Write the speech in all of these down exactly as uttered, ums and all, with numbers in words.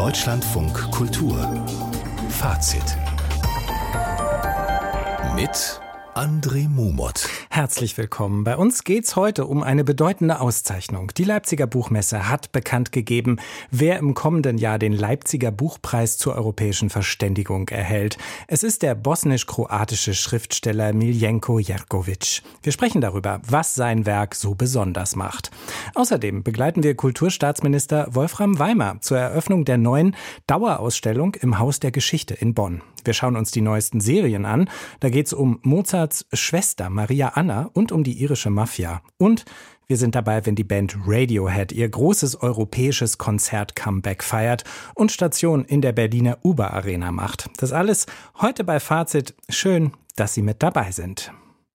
Deutschlandfunk Kultur Fazit mit André Mumot. Herzlich willkommen. Bei uns geht's heute um eine bedeutende Auszeichnung. Die Leipziger Buchmesse hat bekannt gegeben, wer im kommenden Jahr den Leipziger Buchpreis zur europäischen Verständigung erhält. Es ist der bosnisch-kroatische Schriftsteller Miljenko Jergović. Wir sprechen darüber, was sein Werk so besonders macht. Außerdem begleiten wir Kulturstaatsminister Wolfram Weimer zur Eröffnung der neuen Dauerausstellung im Haus der Geschichte in Bonn. Wir schauen uns die neuesten Serien an. Da geht's um Mozarts Schwester Maria Anna und um die irische Mafia. Und wir sind dabei, wenn die Band Radiohead ihr großes europäisches Konzert-Comeback feiert und Station in der Berliner Uber Arena macht. Das alles heute bei Fazit. Schön, dass Sie mit dabei sind.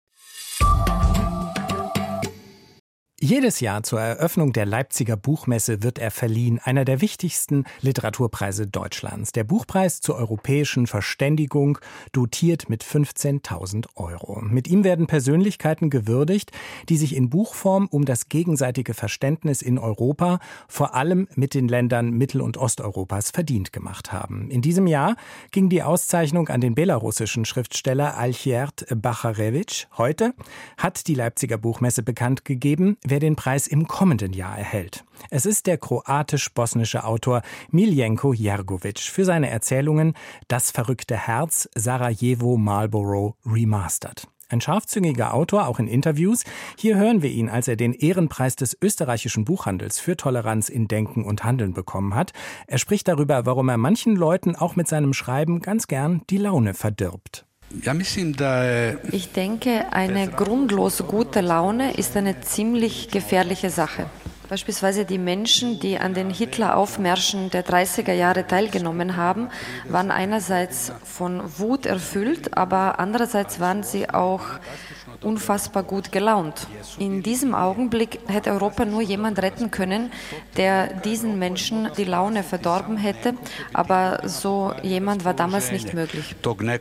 Jedes Jahr zur Eröffnung der Leipziger Buchmesse wird er verliehen, einer der wichtigsten Literaturpreise Deutschlands. Der Buchpreis zur europäischen Verständigung, dotiert mit fünfzehntausend Euro. Mit ihm werden Persönlichkeiten gewürdigt, die sich in Buchform um das gegenseitige Verständnis in Europa, vor allem mit den Ländern Mittel- und Osteuropas, verdient gemacht haben. In diesem Jahr ging die Auszeichnung an den belarussischen Schriftsteller Algierd Bacharewitsch. Heute hat die Leipziger Buchmesse bekannt gegeben, wer den Preis im kommenden Jahr erhält. Es ist der kroatisch-bosnische Autor Miljenko Jergović für seine Erzählungen Das verrückte Herz, Sarajevo Marlborough Remastered. Ein scharfzüngiger Autor, auch in Interviews. Hier hören wir ihn, als er den Ehrenpreis des österreichischen Buchhandels für Toleranz in Denken und Handeln bekommen hat. Er spricht darüber, warum er manchen Leuten auch mit seinem Schreiben ganz gern die Laune verdirbt. Ich denke, eine grundlos gute Laune ist eine ziemlich gefährliche Sache. Beispielsweise die Menschen, die an den Hitler-Aufmärschen der dreißiger Jahre teilgenommen haben, waren einerseits von Wut erfüllt, aber andererseits waren sie auch unfassbar gut gelaunt. In diesem Augenblick hätte Europa nur jemand retten können, der diesen Menschen die Laune verdorben hätte, aber so jemand war damals nicht möglich.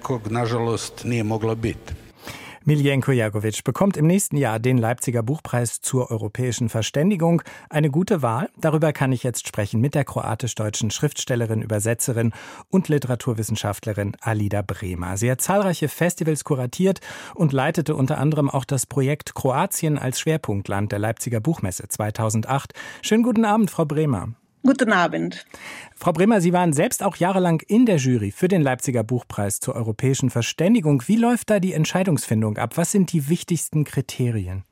Miljenko Jergović bekommt im nächsten Jahr den Leipziger Buchpreis zur europäischen Verständigung. Eine gute Wahl. Darüber kann ich jetzt sprechen mit der kroatisch-deutschen Schriftstellerin, Übersetzerin und Literaturwissenschaftlerin Alida Bremer. Sie hat zahlreiche Festivals kuratiert und leitete unter anderem auch das Projekt Kroatien als Schwerpunktland der Leipziger Buchmesse zweitausendacht. Schönen guten Abend, Frau Bremer. Guten Abend. Frau Bremer, Sie waren selbst auch jahrelang in der Jury für den Leipziger Buchpreis zur europäischen Verständigung. Wie läuft da die Entscheidungsfindung ab? Was sind die wichtigsten Kriterien?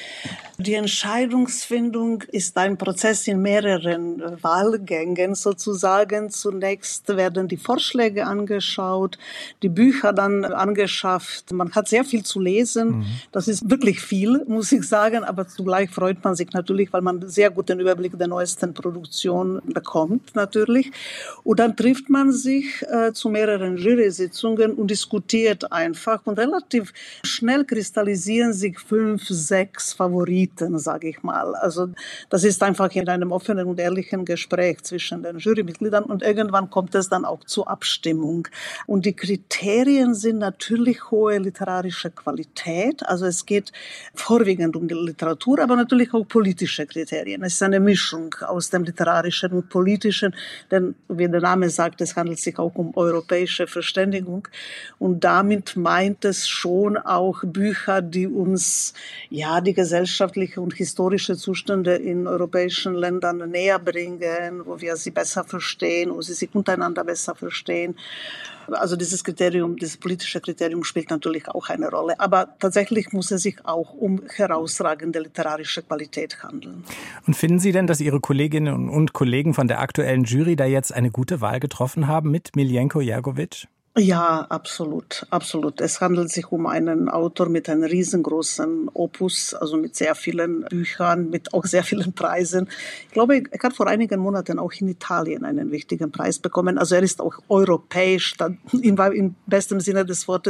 Die Entscheidungsfindung ist ein Prozess in mehreren Wahlgängen sozusagen. Zunächst werden die Vorschläge angeschaut, die Bücher dann angeschafft. Man hat sehr viel zu lesen. Mhm. Das ist wirklich viel, muss ich sagen. Aber zugleich freut man sich natürlich, weil man sehr guten Überblick der neuesten Produktion bekommt natürlich. Und dann trifft man sich äh, zu mehreren Jury-Sitzungen und diskutiert einfach. Und relativ schnell kristallisieren sich fünf, sechs Favoriten, sage ich mal. Also das ist einfach in einem offenen und ehrlichen Gespräch zwischen den Jurymitgliedern und irgendwann kommt es dann auch zur Abstimmung. Und die Kriterien sind natürlich hohe literarische Qualität. Also es geht vorwiegend um die Literatur, aber natürlich auch politische Kriterien. Es ist eine Mischung aus dem literarischen und politischen, denn wie der Name sagt, es handelt sich auch um europäische Verständigung. Und damit meint es schon auch Bücher, die uns ja die gesellschaftliche und historische Zustände in europäischen Ländern näher bringen, wo wir sie besser verstehen, wo sie sich untereinander besser verstehen. Also dieses Kriterium, dieses politische Kriterium spielt natürlich auch eine Rolle. Aber tatsächlich muss es sich auch um herausragende literarische Qualität handeln. Und finden Sie denn, dass Ihre Kolleginnen und Kollegen von der aktuellen Jury da jetzt eine gute Wahl getroffen haben mit Miljenko Jergović? Ja, absolut, absolut. Es handelt sich um einen Autor mit einem riesengroßen Opus, also mit sehr vielen Büchern, mit auch sehr vielen Preisen. Ich glaube, er hat vor einigen Monaten auch in Italien einen wichtigen Preis bekommen. Also er ist auch europäisch, im besten Sinne des Wortes,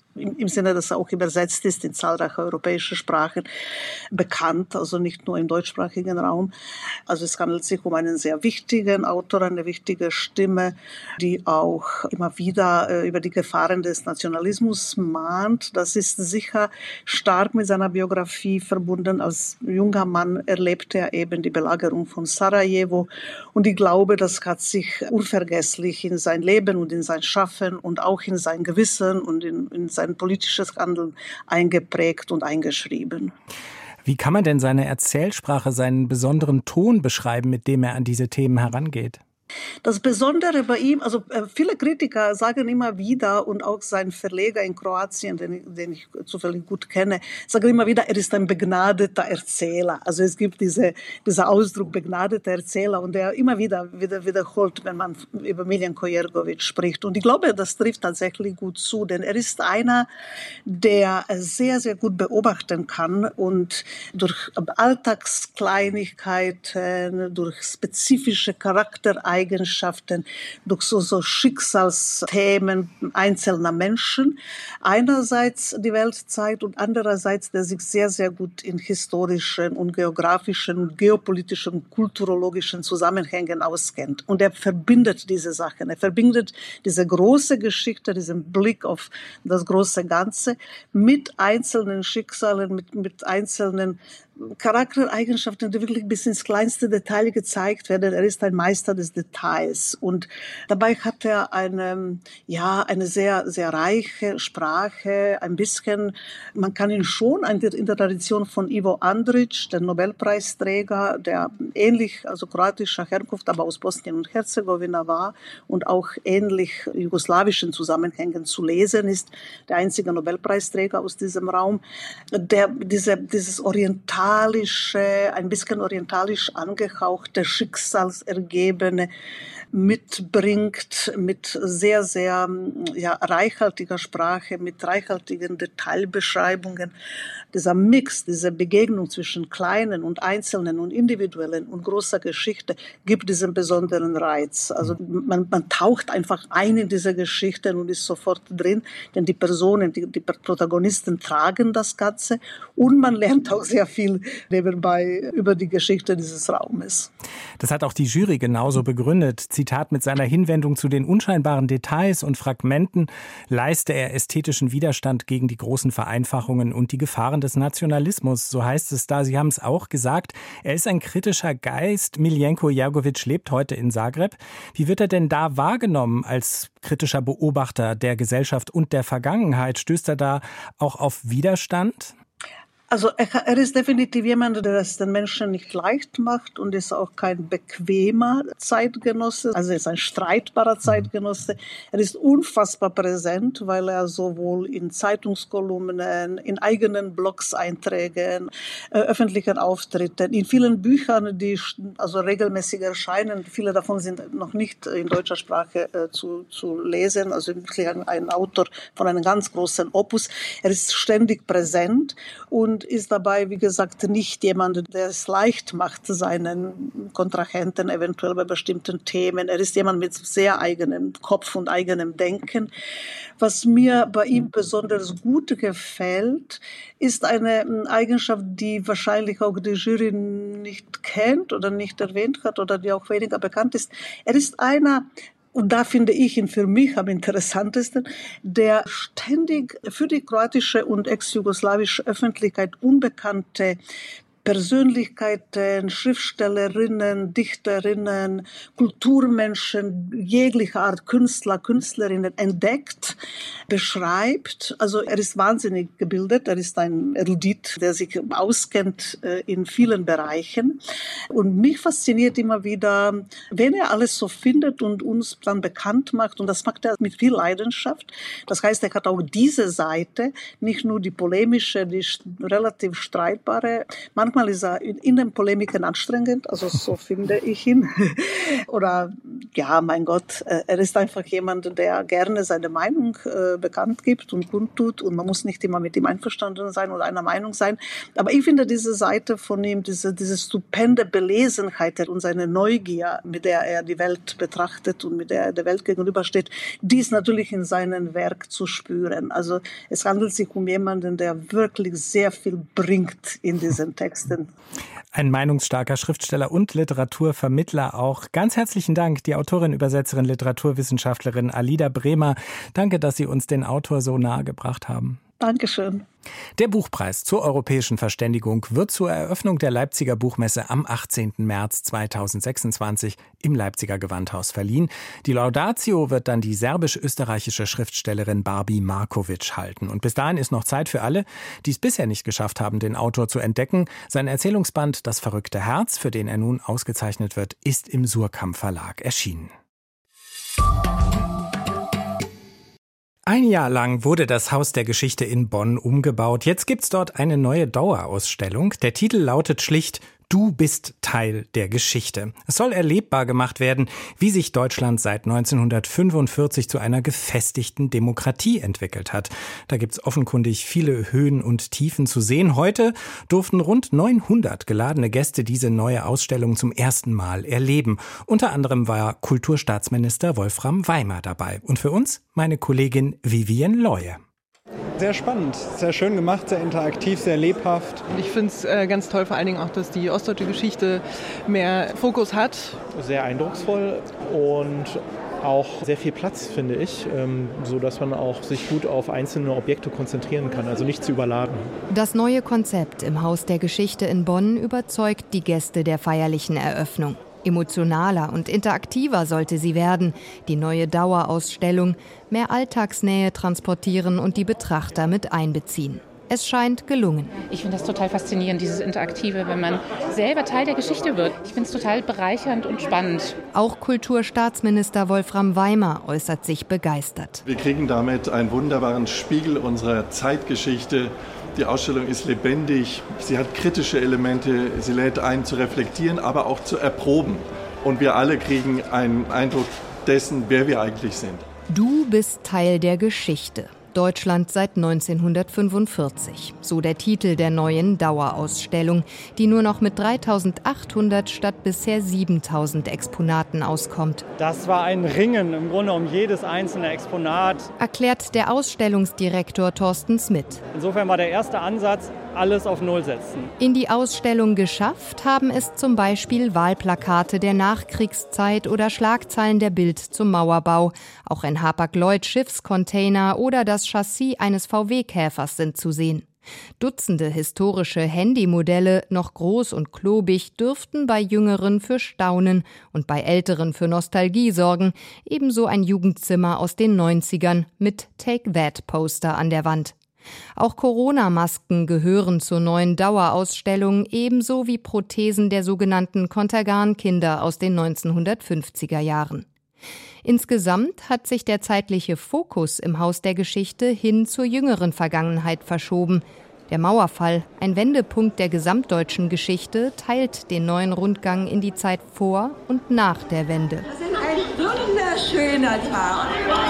im, im Sinne, dass er auch übersetzt ist in zahlreiche europäische Sprachen, bekannt, also nicht nur im deutschsprachigen Raum. Also es handelt sich um einen sehr wichtigen Autor, eine wichtige Stimme, die auch immer wieder äh, über die Gefahren des Nationalismus mahnt. Das ist sicher stark mit seiner Biografie verbunden. Als junger Mann erlebte er eben die Belagerung von Sarajevo und ich glaube, das hat sich unvergesslich in sein Leben und in sein Schaffen und auch in sein Gewissen und in, in sein politisches Handeln eingeprägt und eingeschrieben. Wie kann man denn seine Erzählsprache, seinen besonderen Ton beschreiben, mit dem er an diese Themen herangeht? Das Besondere bei ihm, also viele Kritiker sagen immer wieder und auch sein Verleger in Kroatien, den ich, den ich zufällig gut kenne, sagen immer wieder, er ist ein begnadeter Erzähler. Also es gibt diese, dieser Ausdruck begnadeter Erzähler und der immer wieder, wieder wiederholt, wenn man über Miljenko Jergović spricht. Und ich glaube, das trifft tatsächlich gut zu, denn er ist einer, der sehr, sehr gut beobachten kann und durch Alltagskleinigkeiten, durch spezifische Charaktereigenschaften, Eigenschaften, durch so, so Schicksalsthemen einzelner Menschen. Einerseits die Weltzeit und andererseits, der sich sehr, sehr gut in historischen und geografischen und geopolitischen und kulturologischen Zusammenhängen auskennt. Und er verbindet diese Sachen. Er verbindet diese große Geschichte, diesen Blick auf das große Ganze mit einzelnen Schicksalen, mit, mit einzelnen Charaktereigenschaften, die wirklich bis ins kleinste Detail gezeigt werden. Er ist ein Meister des Details und dabei hat er eine, ja, eine sehr, sehr reiche Sprache, ein bisschen, man kann ihn schon in der Tradition von Ivo Andrić, der Nobelpreisträger, der ähnlich, also kroatischer Herkunft, aber aus Bosnien und Herzegowina war und auch ähnlich jugoslawischen Zusammenhängen zu lesen ist, der einzige Nobelpreisträger aus diesem Raum, der diese, dieses Oriental ein bisschen orientalisch angehauchte, schicksalsergebene mitbringt, mit sehr, sehr ja, reichhaltiger Sprache, mit reichhaltigen Detailbeschreibungen. Dieser Mix, diese Begegnung zwischen kleinen und einzelnen und individuellen und großer Geschichte gibt diesen besonderen Reiz. Also man, man taucht einfach ein in diese Geschichten und ist sofort drin, denn die Personen, die, die Protagonisten tragen das Ganze und man lernt auch sehr viel nebenbei über die Geschichte dieses Raumes. Das hat auch die Jury genauso begründet. Zitat: Mit seiner Hinwendung zu den unscheinbaren Details und Fragmenten leiste er ästhetischen Widerstand gegen die großen Vereinfachungen und die Gefahren des Nationalismus. So heißt es da. Sie haben es auch gesagt. Er ist ein kritischer Geist. Miljenko Jergović lebt heute in Zagreb. Wie wird er denn da wahrgenommen als kritischer Beobachter der Gesellschaft und der Vergangenheit? Stößt er da auch auf Widerstand? Also er, er ist definitiv jemand, der es den Menschen nicht leicht macht und ist auch kein bequemer Zeitgenosse, also er ist ein streitbarer Zeitgenosse. Er ist unfassbar präsent, weil er sowohl in Zeitungskolumnen, in eigenen Blogseinträgen, äh, öffentlichen Auftritten, in vielen Büchern, die also regelmäßig erscheinen, viele davon sind noch nicht in deutscher Sprache äh, zu, zu lesen, also wirklich ein, ein Autor von einem ganz großen Opus. Er ist ständig präsent und ist dabei, wie gesagt, nicht jemand, der es leicht macht, seinen Kontrahenten eventuell bei bestimmten Themen. Er ist jemand mit sehr eigenem Kopf und eigenem Denken. Was mir bei ihm besonders gut gefällt, ist eine Eigenschaft, die wahrscheinlich auch die Jury nicht kennt oder nicht erwähnt hat oder die auch weniger bekannt ist. Er ist einer, und da finde ich ihn für mich am interessantesten, der ständig für die kroatische und ex-jugoslawische Öffentlichkeit unbekannte Persönlichkeiten, Schriftstellerinnen, Dichterinnen, Kulturmenschen, jeglicher Art Künstler, Künstlerinnen entdeckt, beschreibt. Also er ist wahnsinnig gebildet, er ist ein Erudit, der sich auskennt in vielen Bereichen. Und mich fasziniert immer wieder, wenn er alles so findet und uns dann bekannt macht, und das macht er mit viel Leidenschaft. Das heißt, er hat auch diese Seite, nicht nur die polemische, die relativ streitbare. Manchmal ist er in den Polemiken anstrengend, also so finde ich ihn. Oder ja, mein Gott, er ist einfach jemand, der gerne seine Meinung äh, bekannt gibt und kundtut und man muss nicht immer mit ihm einverstanden sein oder einer Meinung sein. Aber ich finde diese Seite von ihm, diese, diese stupende Belesenheit und seine Neugier, mit der er die Welt betrachtet und mit der er der Welt gegenübersteht, die ist natürlich in seinem Werk zu spüren. Also es handelt sich um jemanden, der wirklich sehr viel bringt in diesen Texten. Ein meinungsstarker Schriftsteller und Literaturvermittler auch. Ganz herzlichen Dank, die Autorin, Übersetzerin, Literaturwissenschaftlerin Alida Bremer. Danke, dass Sie uns den Autor so nahe gebracht haben. Dankeschön. Der Buchpreis zur europäischen Verständigung wird zur Eröffnung der Leipziger Buchmesse am achtzehnten März zweitausendsechsundzwanzig im Leipziger Gewandhaus verliehen. Die Laudatio wird dann die serbisch-österreichische Schriftstellerin Barbie Markovic halten. Und bis dahin ist noch Zeit für alle, die es bisher nicht geschafft haben, den Autor zu entdecken. Sein Erzählungsband Das verrückte Herz, für den er nun ausgezeichnet wird, ist im Surkamp Verlag erschienen. Ein Jahr lang wurde das Haus der Geschichte in Bonn umgebaut. Jetzt gibt's dort eine neue Dauerausstellung. Der Titel lautet schlicht Du bist Teil der Geschichte. Es soll erlebbar gemacht werden, wie sich Deutschland seit neunzehnhundertfünfundvierzig zu einer gefestigten Demokratie entwickelt hat. Da gibt's offenkundig viele Höhen und Tiefen zu sehen. Heute durften rund neunhundert geladene Gäste diese neue Ausstellung zum ersten Mal erleben. Unter anderem war Kulturstaatsminister Wolfram Weimer dabei. Und für uns meine Kollegin Vivian Leue. Sehr spannend, sehr schön gemacht, sehr interaktiv, sehr lebhaft. Ich finde es äh, ganz toll, vor allen Dingen auch, dass die ostdeutsche Geschichte mehr Fokus hat. Sehr eindrucksvoll und auch sehr viel Platz, finde ich, ähm, so dass man auch sich gut auf einzelne Objekte konzentrieren kann, also nicht zu überladen. Das neue Konzept im Haus der Geschichte in Bonn überzeugt die Gäste der feierlichen Eröffnung. Emotionaler und interaktiver sollte sie werden, die neue Dauerausstellung, mehr Alltagsnähe transportieren und die Betrachter mit einbeziehen. Es scheint gelungen. Ich finde das total faszinierend, dieses Interaktive, wenn man selber Teil der Geschichte wird. Ich finde es total bereichernd und spannend. Auch Kulturstaatsminister Wolfram Weimer äußert sich begeistert. Wir kriegen damit einen wunderbaren Spiegel unserer Zeitgeschichte. Die Ausstellung ist lebendig, sie hat kritische Elemente, sie lädt ein zu reflektieren, aber auch zu erproben. Und wir alle kriegen einen Eindruck dessen, wer wir eigentlich sind. Du bist Teil der Geschichte. Deutschland seit neunzehnhundertfünfundvierzig. So der Titel der neuen Dauerausstellung, die nur noch mit dreitausendachthundert statt bisher siebentausend Exponaten auskommt. Das war ein Ringen im Grunde um jedes einzelne Exponat, erklärt der Ausstellungsdirektor Thorsten Smith. Insofern war der erste Ansatz, alles auf Null setzen. In die Ausstellung geschafft haben es zum Beispiel Wahlplakate der Nachkriegszeit oder Schlagzeilen der Bild zum Mauerbau. Auch ein Hapag-Lloyd-Schiffscontainer oder das Chassis eines V W-Käfers sind zu sehen. Dutzende historische Handymodelle, noch groß und klobig, dürften bei Jüngeren für Staunen und bei Älteren für Nostalgie sorgen. Ebenso ein Jugendzimmer aus den neunzigern mit Take That-Poster an der Wand. Auch Corona-Masken gehören zur neuen Dauerausstellung, ebenso wie Prothesen der sogenannten Contergan-Kinder aus den neunzehnhundertfünfziger Jahren. Insgesamt hat sich der zeitliche Fokus im Haus der Geschichte hin zur jüngeren Vergangenheit verschoben. Der Mauerfall, ein Wendepunkt der gesamtdeutschen Geschichte, teilt den neuen Rundgang in die Zeit vor und nach der Wende. Das ist ein wunderschöner Tag.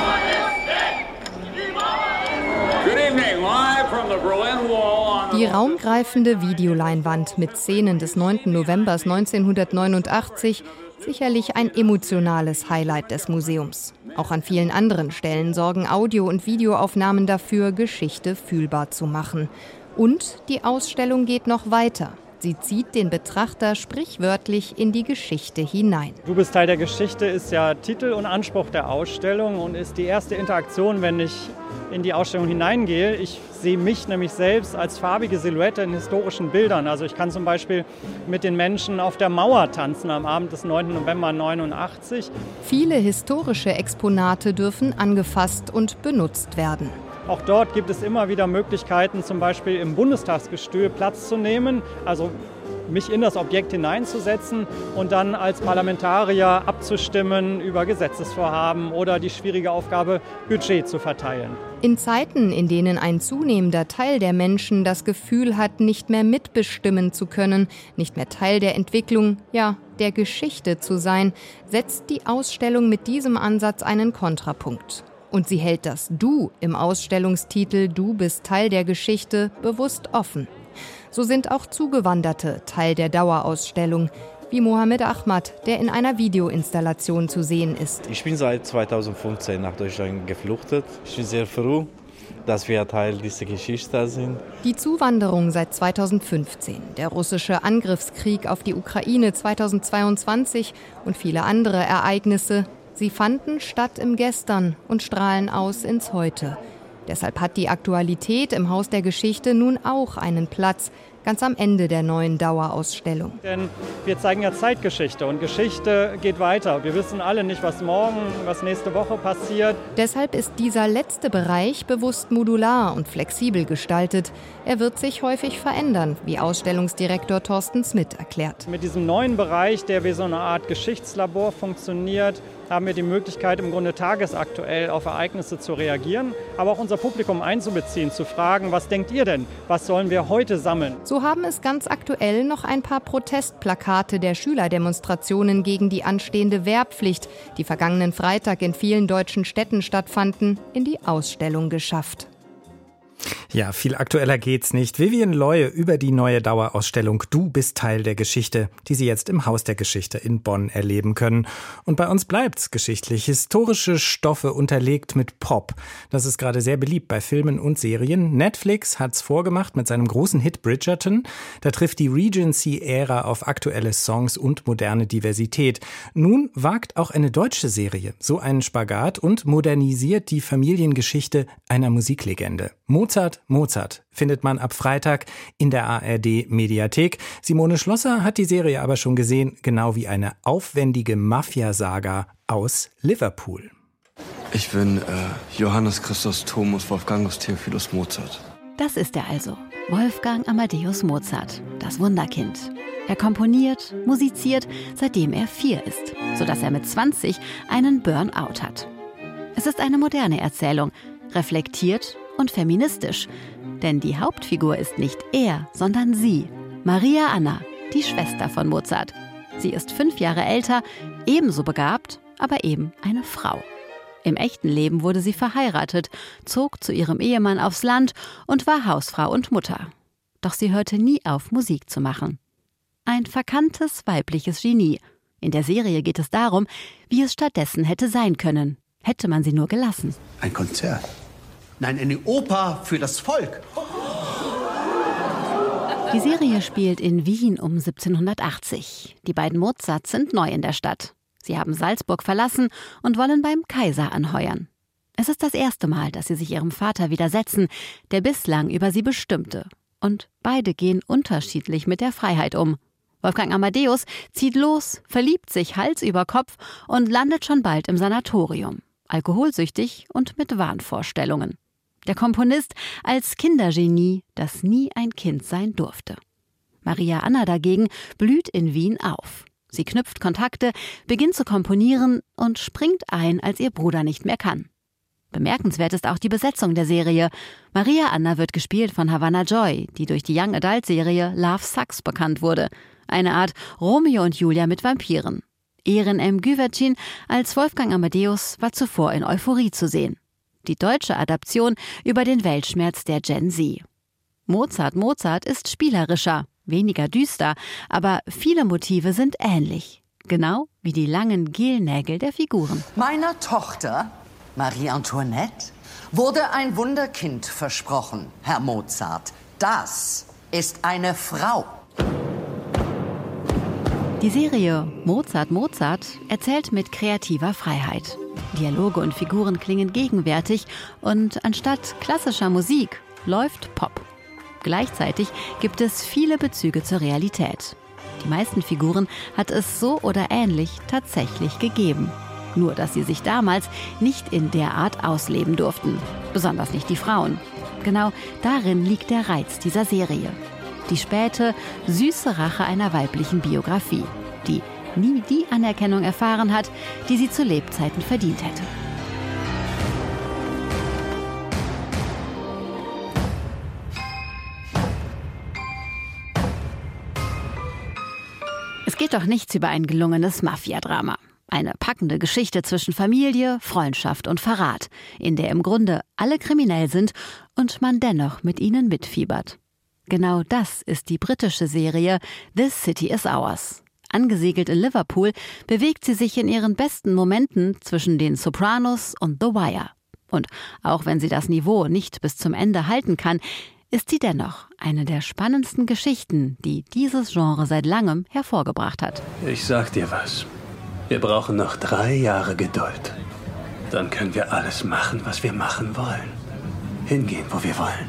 Die raumgreifende Videoleinwand mit Szenen des neunten November neunzehnhundertneunundachtzig, sicherlich ein emotionales Highlight des Museums. Auch an vielen anderen Stellen sorgen Audio- und Videoaufnahmen dafür, Geschichte fühlbar zu machen. Und die Ausstellung geht noch weiter. Sie zieht den Betrachter sprichwörtlich in die Geschichte hinein. Du bist Teil der Geschichte ist ja Titel und Anspruch der Ausstellung und ist die erste Interaktion, wenn ich in die Ausstellung hineingehe. Ich sehe mich nämlich selbst als farbige Silhouette in historischen Bildern. Also ich kann zum Beispiel mit den Menschen auf der Mauer tanzen am Abend des neunten November neunundachtzig. Viele historische Exponate dürfen angefasst und benutzt werden. Auch dort gibt es immer wieder Möglichkeiten, zum Beispiel im Bundestagsgestühl Platz zu nehmen, also mich in das Objekt hineinzusetzen und dann als Parlamentarier abzustimmen über Gesetzesvorhaben oder die schwierige Aufgabe, Budget zu verteilen. In Zeiten, in denen ein zunehmender Teil der Menschen das Gefühl hat, nicht mehr mitbestimmen zu können, nicht mehr Teil der Entwicklung, ja, der Geschichte zu sein, setzt die Ausstellung mit diesem Ansatz einen Kontrapunkt. Und sie hält das Du im Ausstellungstitel Du bist Teil der Geschichte bewusst offen. So sind auch Zugewanderte Teil der Dauerausstellung, wie Mohammed Ahmad, der in einer Videoinstallation zu sehen ist. Ich bin seit zweitausendfünfzehn nach Deutschland geflüchtet. Ich bin sehr froh, dass wir Teil dieser Geschichte sind. Die Zuwanderung seit zweitausendfünfzehn, der russische Angriffskrieg auf die Ukraine zweitausendzweiundzwanzig und viele andere Ereignisse, sie fanden statt im Gestern und strahlen aus ins Heute. Deshalb hat die Aktualität im Haus der Geschichte nun auch einen Platz, ganz am Ende der neuen Dauerausstellung. Denn wir zeigen ja Zeitgeschichte und Geschichte geht weiter. Wir wissen alle nicht, was morgen, was nächste Woche passiert. Deshalb ist dieser letzte Bereich bewusst modular und flexibel gestaltet. Er wird sich häufig verändern, wie Ausstellungsdirektor Thorsten Smith erklärt. Mit diesem neuen Bereich, der wie so eine Art Geschichtslabor funktioniert, haben wir die Möglichkeit, im Grunde tagesaktuell auf Ereignisse zu reagieren, aber auch unser Publikum einzubeziehen, zu fragen, was denkt ihr denn? Was sollen wir heute sammeln? So haben es ganz aktuell noch ein paar Protestplakate der Schülerdemonstrationen gegen die anstehende Wehrpflicht, die vergangenen Freitag in vielen deutschen Städten stattfanden, in die Ausstellung geschafft. Ja, viel aktueller geht's nicht. Vivian Leue über die neue Dauerausstellung Du bist Teil der Geschichte, die Sie jetzt im Haus der Geschichte in Bonn erleben können. Und bei uns bleibt's geschichtlich. Historische Stoffe unterlegt mit Pop. Das ist gerade sehr beliebt bei Filmen und Serien. Netflix hat's vorgemacht mit seinem großen Hit Bridgerton. Da trifft die Regency-Ära auf aktuelle Songs und moderne Diversität. Nun wagt auch eine deutsche Serie so einen Spagat und modernisiert die Familiengeschichte einer Musiklegende. Mozart, Mozart findet man ab Freitag in der A R D-Mediathek. Simone Schlosser hat die Serie aber schon gesehen, genau wie eine aufwendige Mafia-Saga aus Liverpool. Ich bin äh, Johannes Christus Thomas Wolfgangus Theophilus Mozart. Das ist er also, Wolfgang Amadeus Mozart, das Wunderkind. Er komponiert, musiziert, seitdem er vier ist, sodass er mit zwanzig einen Burnout hat. Es ist eine moderne Erzählung, reflektiert und feministisch. Denn die Hauptfigur ist nicht er, sondern sie, Maria Anna, die Schwester von Mozart. Sie ist fünf Jahre älter, ebenso begabt, aber eben eine Frau. Im echten Leben wurde sie verheiratet, zog zu ihrem Ehemann aufs Land und war Hausfrau und Mutter. Doch sie hörte nie auf, Musik zu machen. Ein verkanntes weibliches Genie. In der Serie geht es darum, wie es stattdessen hätte sein können. Hätte man sie nur gelassen. Ein Konzert. Nein, eine Oper für das Volk. Die Serie spielt in Wien um siebzehnhundertachtzig. Die beiden Mozarts sind neu in der Stadt. Sie haben Salzburg verlassen und wollen beim Kaiser anheuern. Es ist das erste Mal, dass sie sich ihrem Vater widersetzen, der bislang über sie bestimmte. Und beide gehen unterschiedlich mit der Freiheit um. Wolfgang Amadeus zieht los, verliebt sich Hals über Kopf und landet schon bald im Sanatorium. Alkoholsüchtig und mit Wahnvorstellungen. Der Komponist als Kindergenie, das nie ein Kind sein durfte. Maria Anna dagegen blüht in Wien auf. Sie knüpft Kontakte, beginnt zu komponieren und springt ein, als ihr Bruder nicht mehr kann. Bemerkenswert ist auch die Besetzung der Serie. Maria Anna wird gespielt von Havana Joy, die durch die Young Adult Serie Love Sucks bekannt wurde. Eine Art Romeo und Julia mit Vampiren. Ehren M. Güvercin als Wolfgang Amadeus war zuvor in Euphorie zu sehen. Die deutsche Adaption über den Weltschmerz der Gen Z. Mozart, Mozart ist spielerischer, weniger düster, aber viele Motive sind ähnlich. Genau wie die langen Gelnägel der Figuren. Meiner Tochter, Marie Antoinette, wurde ein Wunderkind versprochen, Herr Mozart. Das ist eine Frau. Die Serie Mozart, Mozart erzählt mit kreativer Freiheit. Dialoge und Figuren klingen gegenwärtig und anstatt klassischer Musik läuft Pop. Gleichzeitig gibt es viele Bezüge zur Realität. Die meisten Figuren hat es so oder ähnlich tatsächlich gegeben. Nur dass sie sich damals nicht in der Art ausleben durften. Besonders nicht die Frauen. Genau darin liegt der Reiz dieser Serie. Die späte, süße Rache einer weiblichen Biografie, die nie die Anerkennung erfahren hat, die sie zu Lebzeiten verdient hätte. Es geht geht doch nichts über ein gelungenes Mafia-Drama. Eine packende Geschichte zwischen Familie, Freundschaft und Verrat, in der im Grunde alle kriminell sind und man dennoch mit ihnen mitfiebert. Genau das ist die britische Serie This City is Ours. Angesiedelt in Liverpool bewegt sie sich in ihren besten Momenten zwischen den Sopranos und The Wire. Und auch wenn sie das Niveau nicht bis zum Ende halten kann, ist sie dennoch eine der spannendsten Geschichten, die dieses Genre seit langem hervorgebracht hat. Ich sag dir was. Wir brauchen noch drei Jahre Geduld. Dann können wir alles machen, was wir machen wollen. Hingehen, wo wir wollen.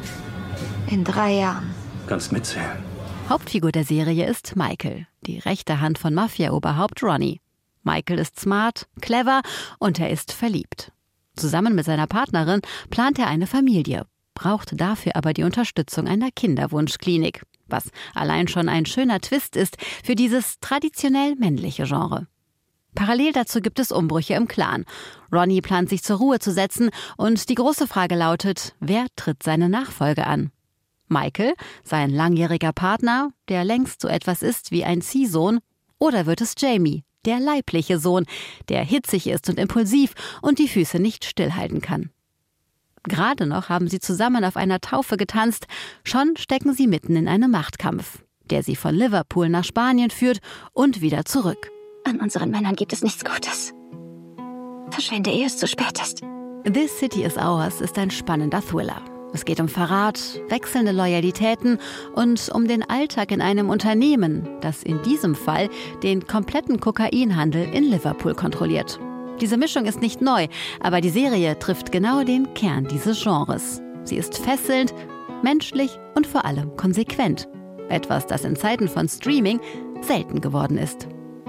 In drei Jahren. Kannst mitzählen. Hauptfigur der Serie ist Michael, die rechte Hand von Mafia-Oberhaupt Ronnie. Michael ist smart, clever und er ist verliebt. Zusammen mit seiner Partnerin plant er eine Familie, braucht dafür aber die Unterstützung einer Kinderwunschklinik, was allein schon ein schöner Twist ist für dieses traditionell männliche Genre. Parallel dazu gibt es Umbrüche im Clan. Ronnie plant sich zur Ruhe zu setzen und die große Frage lautet, wer tritt seine Nachfolge an? Michael, sein langjähriger Partner, der längst so etwas ist wie ein Ziehsohn, oder wird es Jamie, der leibliche Sohn, der hitzig ist und impulsiv und die Füße nicht stillhalten kann? Gerade noch haben sie zusammen auf einer Taufe getanzt, schon stecken sie mitten in einem Machtkampf, der sie von Liverpool nach Spanien führt und wieder zurück. An unseren Männern gibt es nichts Gutes. Verschwinde, ehe es zu spät ist. This City is Ours ist ein spannender Thriller. Es geht um Verrat, wechselnde Loyalitäten und um den Alltag in einem Unternehmen, das in diesem Fall den kompletten Kokainhandel in Liverpool kontrolliert. Diese Mischung ist nicht neu, aber die Serie trifft genau den Kern dieses Genres. Sie ist fesselnd, menschlich und vor allem konsequent. Etwas, das in Zeiten von Streaming selten geworden ist.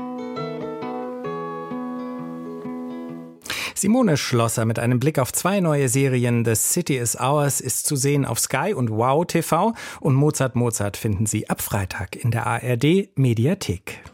Simone Schlosser mit einem Blick auf zwei neue Serien. The City is Ours ist zu sehen auf Sky und Wow T V und Mozart Mozart finden Sie ab Freitag in der A R D Mediathek.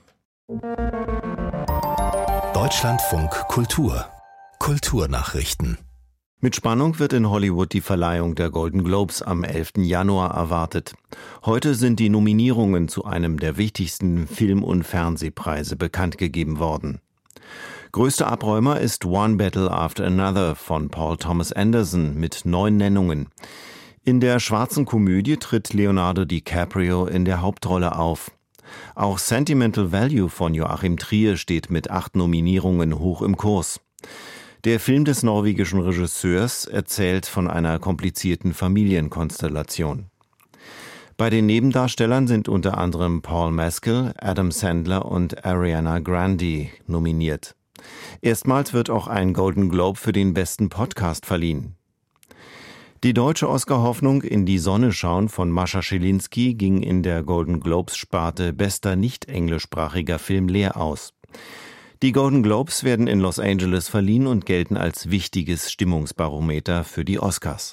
Deutschlandfunk Kultur. Kulturnachrichten. Mit Spannung wird in Hollywood die Verleihung der Golden Globes am elften Januar erwartet. Heute sind die Nominierungen zu einem der wichtigsten Film- und Fernsehpreise bekannt gegeben worden. Größter Abräumer ist One Battle After Another von Paul Thomas Anderson mit neun Nennungen. In der schwarzen Komödie tritt Leonardo DiCaprio in der Hauptrolle auf. Auch Sentimental Value von Joachim Trier steht mit acht Nominierungen hoch im Kurs. Der Film des norwegischen Regisseurs erzählt von einer komplizierten Familienkonstellation. Bei den Nebendarstellern sind unter anderem Paul Mescal, Adam Sandler und Ariana Grande nominiert. Erstmals wird auch ein Golden Globe für den besten Podcast verliehen. Die deutsche Oscar-Hoffnung In die Sonne schauen von Mascha Schilinski ging in der Golden Globes-Sparte bester nicht-englischsprachiger Film leer aus. Die Golden Globes werden in Los Angeles verliehen und gelten als wichtiges Stimmungsbarometer für die Oscars.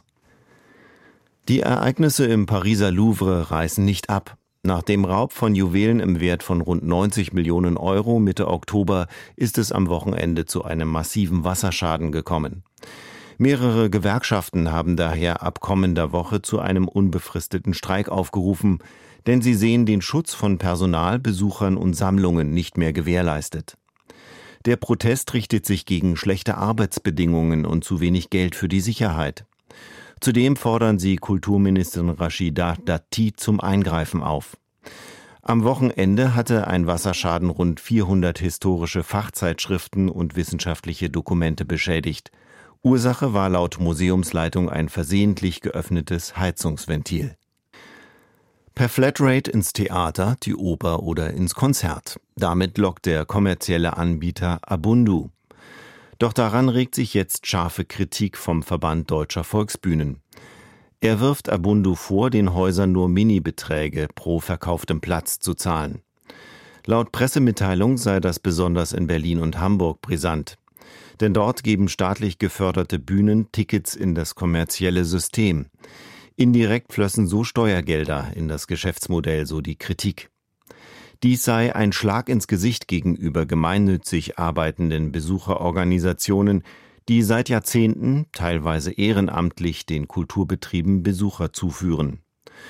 Die Ereignisse im Pariser Louvre reißen nicht ab. Nach dem Raub von Juwelen im Wert von rund neunzig Millionen Euro Mitte Oktober ist es am Wochenende zu einem massiven Wasserschaden gekommen. Mehrere Gewerkschaften haben daher ab kommender Woche zu einem unbefristeten Streik aufgerufen, denn sie sehen den Schutz von Personal, Besuchern und Sammlungen nicht mehr gewährleistet. Der Protest richtet sich gegen schlechte Arbeitsbedingungen und zu wenig Geld für die Sicherheit. Zudem fordern sie Kulturministerin Rachida Dati zum Eingreifen auf. Am Wochenende hatte ein Wasserschaden rund vierhundert historische Fachzeitschriften und wissenschaftliche Dokumente beschädigt. Ursache war laut Museumsleitung ein versehentlich geöffnetes Heizungsventil. Per Flatrate ins Theater, die Oper oder ins Konzert. Damit lockt der kommerzielle Anbieter Abundu. Doch daran regt sich jetzt scharfe Kritik vom Verband Deutscher Volksbühnen. Er wirft Abundu vor, den Häusern nur Minibeträge pro verkauftem Platz zu zahlen. Laut Pressemitteilung sei das besonders in Berlin und Hamburg brisant. Denn dort geben staatlich geförderte Bühnen Tickets in das kommerzielle System. Indirekt flössen so Steuergelder in das Geschäftsmodell, so die Kritik. Dies sei ein Schlag ins Gesicht gegenüber gemeinnützig arbeitenden Besucherorganisationen, die seit Jahrzehnten, teilweise ehrenamtlich, den Kulturbetrieben Besucher zuführen.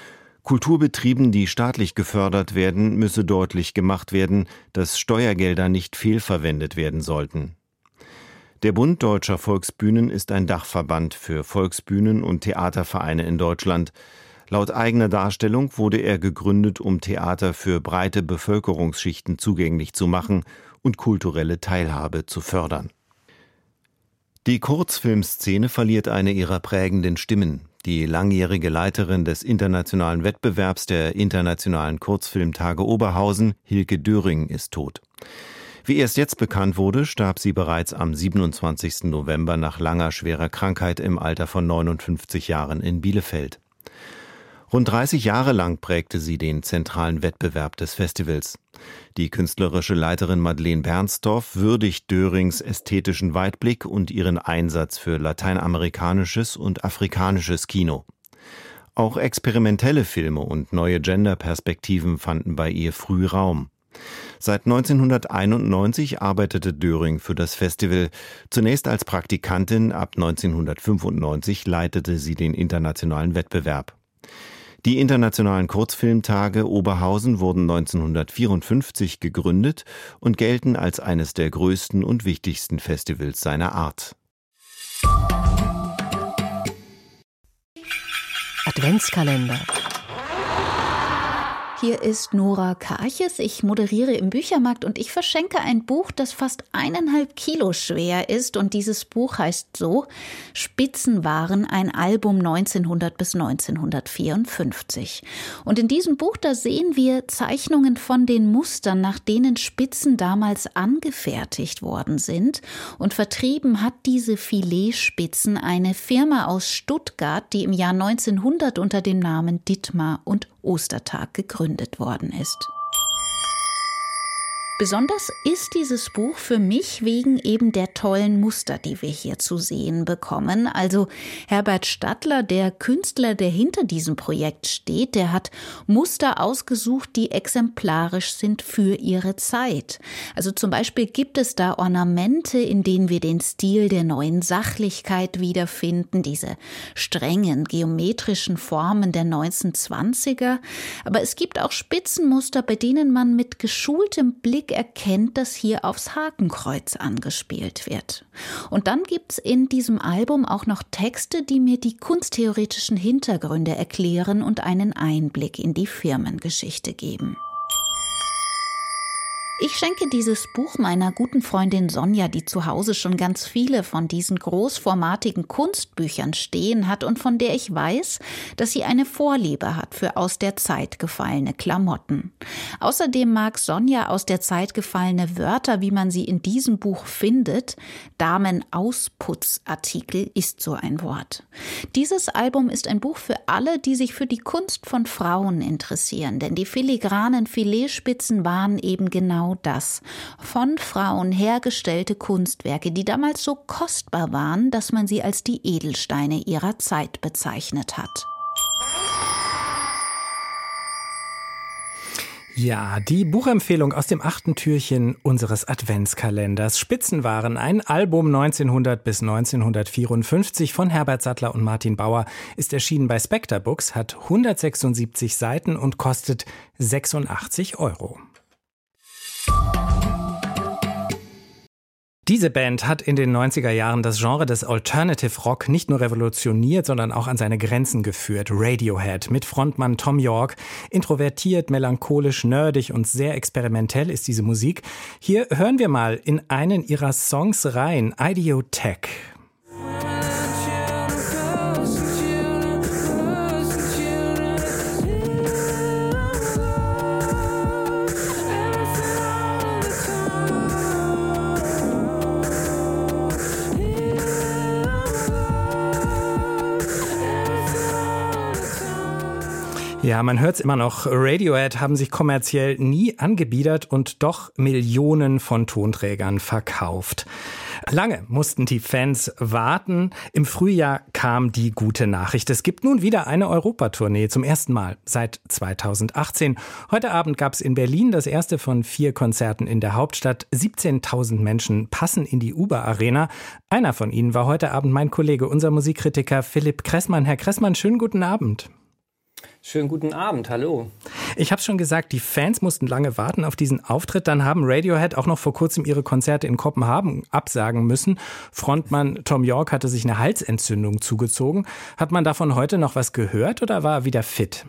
Kulturbetrieben, die staatlich gefördert werden, müsse deutlich gemacht werden, dass Steuergelder nicht fehlverwendet werden sollten. Der Bund Deutscher Volksbühnen ist ein Dachverband für Volksbühnen und Theatervereine in Deutschland. Laut eigener Darstellung wurde er gegründet, um Theater für breite Bevölkerungsschichten zugänglich zu machen und kulturelle Teilhabe zu fördern. Die Kurzfilmszene verliert eine ihrer prägenden Stimmen. Die langjährige Leiterin des internationalen Wettbewerbs der Internationalen Kurzfilmtage Oberhausen, Hilke Döring, ist tot. Wie erst jetzt bekannt wurde, starb sie bereits am siebenundzwanzigsten November nach langer schwerer Krankheit im Alter von neunundfünfzig Jahren in Bielefeld. Rund dreißig Jahre lang prägte sie den zentralen Wettbewerb des Festivals. Die künstlerische Leiterin Madeleine Bernsdorf würdigt Dörings ästhetischen Weitblick und ihren Einsatz für lateinamerikanisches und afrikanisches Kino. Auch experimentelle Filme und neue Genderperspektiven fanden bei ihr früh Raum. Seit neunzehnhunderteinundneunzig arbeitete Döring für das Festival. Zunächst als Praktikantin, ab neunzehnhundertfünfundneunzig leitete sie den internationalen Wettbewerb. Die Internationalen Kurzfilmtage Oberhausen wurden neunzehnhundertvierundfünfzig gegründet und gelten als eines der größten und wichtigsten Festivals seiner Art. Adventskalender. Hier ist Nora Karches. Ich moderiere im Büchermarkt und ich verschenke ein Buch, das fast eineinhalb Kilo schwer ist. Und dieses Buch heißt so: Spitzenwaren, ein Album neunzehnhundert bis neunzehnhundertvierundfünfzig. Und in diesem Buch, da sehen wir Zeichnungen von den Mustern, nach denen Spitzen damals angefertigt worden sind. Und vertrieben hat diese Filetspitzen eine Firma aus Stuttgart, die im Jahr neunzehnhundert unter dem Namen Dittmar und Ostertag gegründet worden ist. Besonders ist dieses Buch für mich wegen eben der tollen Muster, die wir hier zu sehen bekommen. Also Herbert Stattler, der Künstler, der hinter diesem Projekt steht, der hat Muster ausgesucht, die exemplarisch sind für ihre Zeit. Also zum Beispiel gibt es da Ornamente, in denen wir den Stil der neuen Sachlichkeit wiederfinden, diese strengen geometrischen Formen der neunzehnhundertzwanziger. Aber es gibt auch Spitzenmuster, bei denen man mit geschultem Blick erkennt, dass hier aufs Hakenkreuz angespielt wird. Und dann gibt's in diesem Album auch noch Texte, die mir die kunsttheoretischen Hintergründe erklären und einen Einblick in die Firmengeschichte geben. Ich schenke dieses Buch meiner guten Freundin Sonja, die zu Hause schon ganz viele von diesen großformatigen Kunstbüchern stehen hat und von der ich weiß, dass sie eine Vorliebe hat für aus der Zeit gefallene Klamotten. Außerdem mag Sonja aus der Zeit gefallene Wörter, wie man sie in diesem Buch findet. Damenausputzartikel ist so ein Wort. Dieses Album ist ein Buch für alle, die sich für die Kunst von Frauen interessieren, denn die filigranen Filetspitzen waren eben genau das. Von Frauen hergestellte Kunstwerke, die damals so kostbar waren, dass man sie als die Edelsteine ihrer Zeit bezeichnet hat. Ja, die Buchempfehlung aus dem achten Türchen unseres Adventskalenders. Spitzenwaren, ein Album neunzehnhundert bis neunzehnhundertvierundfünfzig von Herbert Sattler und Martin Bauer, ist erschienen bei Spectre Books, hat hundertsechsundsiebzig Seiten und kostet sechsundachtzig Euro. Diese Band hat in den neunziger Jahren das Genre des Alternative Rock nicht nur revolutioniert, sondern auch an seine Grenzen geführt. Radiohead mit Frontmann Tom York. Introvertiert, melancholisch, nerdig und sehr experimentell ist diese Musik. Hier hören wir mal in einen ihrer Songs rein, Idiotech. Ja, man hört es immer noch. Radiohead haben sich kommerziell nie angebiedert und doch Millionen von Tonträgern verkauft. Lange mussten die Fans warten. Im Frühjahr kam die gute Nachricht. Es gibt nun wieder eine Europatournee, zum ersten Mal seit zweitausendachtzehn. Heute Abend gab es in Berlin das erste von vier Konzerten in der Hauptstadt. siebzehntausend Menschen passen in die Uber Arena. Einer von ihnen war heute Abend mein Kollege, unser Musikkritiker Philipp Kressmann. Herr Kressmann, schönen guten Abend. Schönen guten Abend, hallo. Ich habe schon gesagt, die Fans mussten lange warten auf diesen Auftritt. Dann haben Radiohead auch noch vor kurzem ihre Konzerte in Kopenhagen absagen müssen. Frontmann Thom Yorke hatte sich eine Halsentzündung zugezogen. Hat man davon heute noch was gehört oder war er wieder fit?